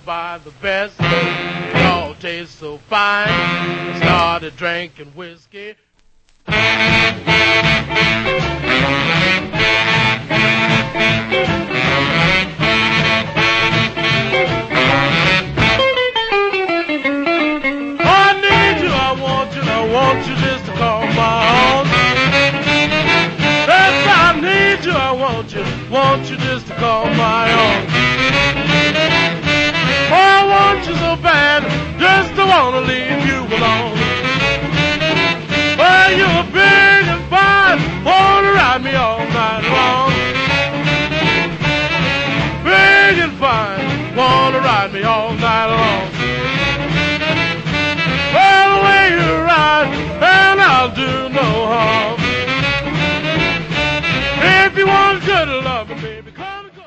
buy the best. They all taste so fine. I started drinking whiskey. I want you just to call my own. Yes, I need you, I want you just to call my own. Oh, I want you so bad, just to want to leave you alone. Well, you're big and fine, want to ride me all night long. Big and fine, want to ride me all night long. Well, the way you ride, and I'll do no harm. If you want good love, baby,